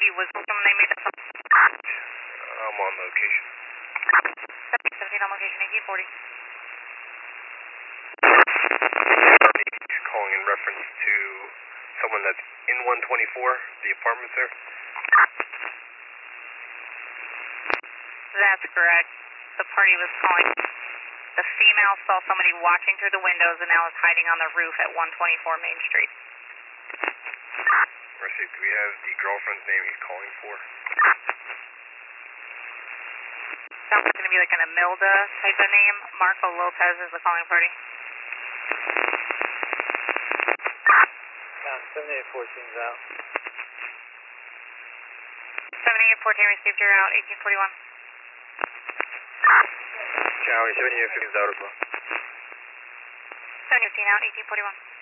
party was someone they made us. I'm on location. 17 on location, 1840. He's calling in reference to someone that's in 124, the apartments there. That's correct. The party was calling. The female saw somebody watching through the windows and now is hiding on the roof at 124 Main Street. Mercy, do we have the girlfriend's name he's calling for? Sounds like it's going to be like an Imelda type of name. Marco Lopez is the calling party. 7814's out. 7814 received your route, 1841. County 7815's out as well. 715 out, 1841.